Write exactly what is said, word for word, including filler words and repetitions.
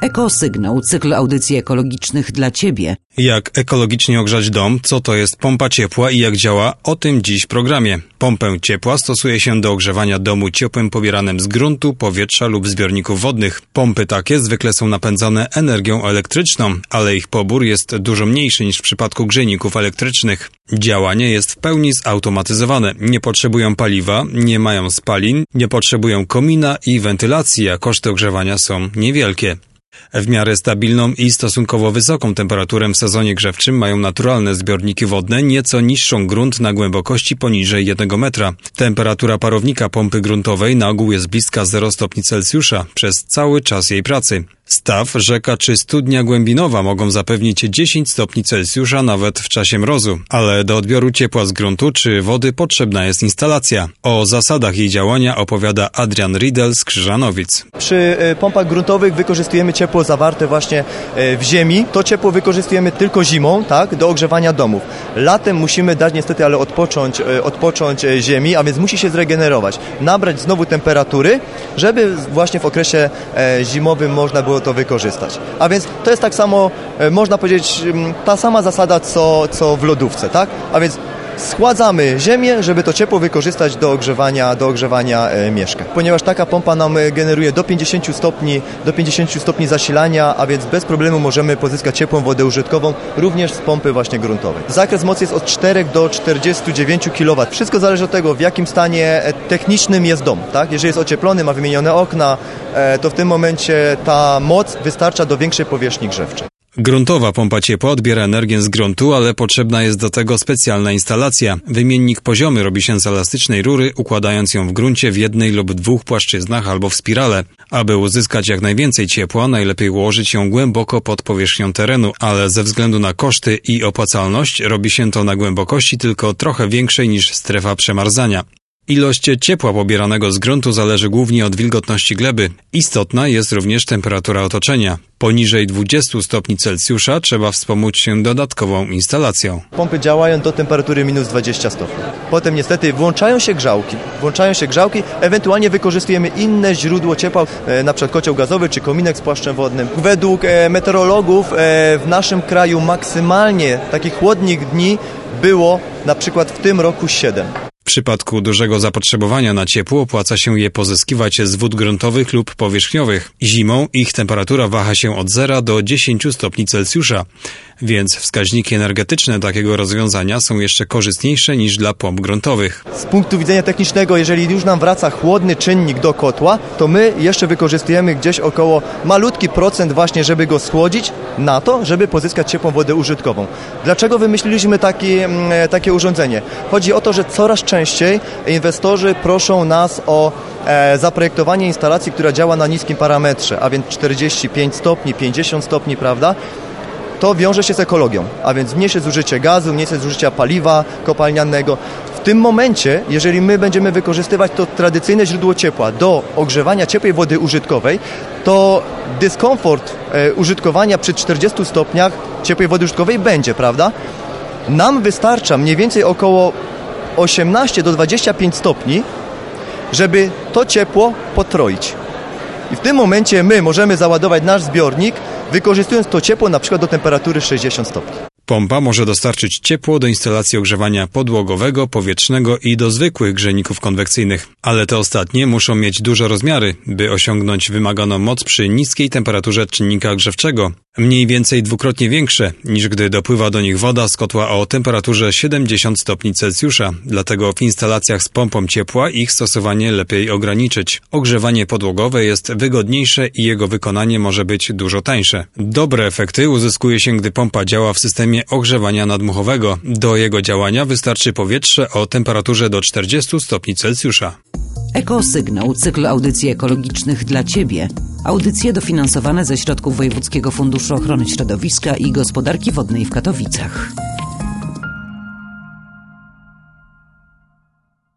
Ekosygnał, cykl audycji ekologicznych dla Ciebie. Jak ekologicznie ogrzać dom, co to jest pompa ciepła i jak działa, o tym dziś w programie. Pompę ciepła stosuje się do ogrzewania domu ciepłem pobieranym z gruntu, powietrza lub zbiorników wodnych. Pompy takie zwykle są napędzane energią elektryczną, ale ich pobór jest dużo mniejszy niż w przypadku grzejników elektrycznych. Działanie jest w pełni zautomatyzowane. Nie potrzebują paliwa, nie mają spalin, nie potrzebują komina i wentylacji, a koszty ogrzewania są niewielkie. W miarę stabilną i stosunkowo wysoką temperaturę w sezonie grzewczym mają naturalne zbiorniki wodne, nieco niższą grunt na głębokości poniżej jednego metra. Temperatura parownika pompy gruntowej na ogół jest bliska zero stopni Celsjusza przez cały czas jej pracy. Staw, rzeka czy studnia głębinowa mogą zapewnić dziesięć stopni Celsjusza nawet w czasie mrozu, ale do odbioru ciepła z gruntu czy wody potrzebna jest instalacja. O zasadach jej działania opowiada Adrian Riedel z Krzyżanowic. Przy pompach gruntowych wykorzystujemy ciepło zawarte właśnie w ziemi. To ciepło wykorzystujemy tylko zimą, tak, do ogrzewania domów. Latem musimy dać niestety, ale odpocząć, odpocząć ziemi, a więc musi się zregenerować, nabrać znowu temperatury, żeby właśnie w okresie zimowym można było to wykorzystać. A więc to jest tak samo, można powiedzieć, ta sama zasada, co, co w lodówce, tak? A więc schładzamy ziemię, żeby to ciepło wykorzystać do ogrzewania, do ogrzewania e, mieszkań. Ponieważ taka pompa nam generuje do pięćdziesięciu stopni, do pięćdziesięciu stopni zasilania, a więc bez problemu możemy pozyskać ciepłą wodę użytkową, również z pompy właśnie gruntowej. Zakres mocy jest od czterech do czterdziestu dziewięciu kilowatów. Wszystko zależy od tego, w jakim stanie technicznym jest dom, tak? Jeżeli jest ocieplony, ma wymienione okna, e, to w tym momencie ta moc wystarcza do większej powierzchni grzewczej. Gruntowa pompa ciepła odbiera energię z gruntu, ale potrzebna jest do tego specjalna instalacja. Wymiennik poziomy robi się z elastycznej rury, układając ją w gruncie w jednej lub dwóch płaszczyznach albo w spirale. Aby uzyskać jak najwięcej ciepła, najlepiej ułożyć ją głęboko pod powierzchnią terenu, ale ze względu na koszty i opłacalność robi się to na głębokości tylko trochę większej niż strefa przemarzania. Ilość ciepła pobieranego z gruntu zależy głównie od wilgotności gleby. Istotna jest również temperatura otoczenia. Poniżej dwudziestu stopni Celsjusza trzeba wspomóc się dodatkową instalacją. Pompy działają do temperatury minus dwadzieścia stopni. Potem niestety włączają się grzałki. Włączają się grzałki, ewentualnie wykorzystujemy inne źródło ciepła, na przykład kocioł gazowy czy kominek z płaszczem wodnym. Według meteorologów w naszym kraju maksymalnie takich chłodnych dni było na przykład w tym roku siedem. W przypadku dużego zapotrzebowania na ciepło opłaca się je pozyskiwać z wód gruntowych lub powierzchniowych. Zimą ich temperatura waha się od zera do dziesięciu stopni Celsjusza, więc wskaźniki energetyczne takiego rozwiązania są jeszcze korzystniejsze niż dla pomp gruntowych. Z punktu widzenia technicznego, jeżeli już nam wraca chłodny czynnik do kotła, to my jeszcze wykorzystujemy gdzieś około malutki procent właśnie, żeby go schłodzić na to, żeby pozyskać ciepłą wodę użytkową. Dlaczego wymyśliliśmy taki, takie urządzenie? Chodzi o to, że coraz częściej inwestorzy proszą nas o e, zaprojektowanie instalacji, która działa na niskim parametrze, a więc czterdzieści pięć stopni, pięćdziesiąt stopni, prawda? To wiąże się z ekologią, a więc mniejsze zużycie gazu, mniejsze zużycia paliwa kopalnianego. W tym momencie, jeżeli my będziemy wykorzystywać to tradycyjne źródło ciepła do ogrzewania ciepłej wody użytkowej, to dyskomfort e, użytkowania przy czterdziestu stopniach ciepłej wody użytkowej będzie, prawda? Nam wystarcza mniej więcej około osiemnaście do dwudziestu pięciu stopni, żeby to ciepło potroić. I w tym momencie my możemy załadować nasz zbiornik, wykorzystując to ciepło na przykład do temperatury sześćdziesięciu stopni. Pompa może dostarczyć ciepło do instalacji ogrzewania podłogowego, powietrznego i do zwykłych grzejników konwekcyjnych. Ale te ostatnie muszą mieć duże rozmiary, by osiągnąć wymaganą moc przy niskiej temperaturze czynnika grzewczego. Mniej więcej dwukrotnie większe, niż gdy dopływa do nich woda z kotła o temperaturze siedemdziesiąt stopni Celsjusza. Dlatego w instalacjach z pompą ciepła ich stosowanie lepiej ograniczyć. Ogrzewanie podłogowe jest wygodniejsze i jego wykonanie może być dużo tańsze. Dobre efekty uzyskuje się, gdy pompa działa w systemie ogrzewania nadmuchowego. Do jego działania wystarczy powietrze o temperaturze do czterdziestu stopni Celsjusza. Ekosygnał, cykl audycji ekologicznych dla Ciebie. Audycje dofinansowane ze środków Wojewódzkiego Funduszu Ochrony Środowiska i Gospodarki Wodnej w Katowicach.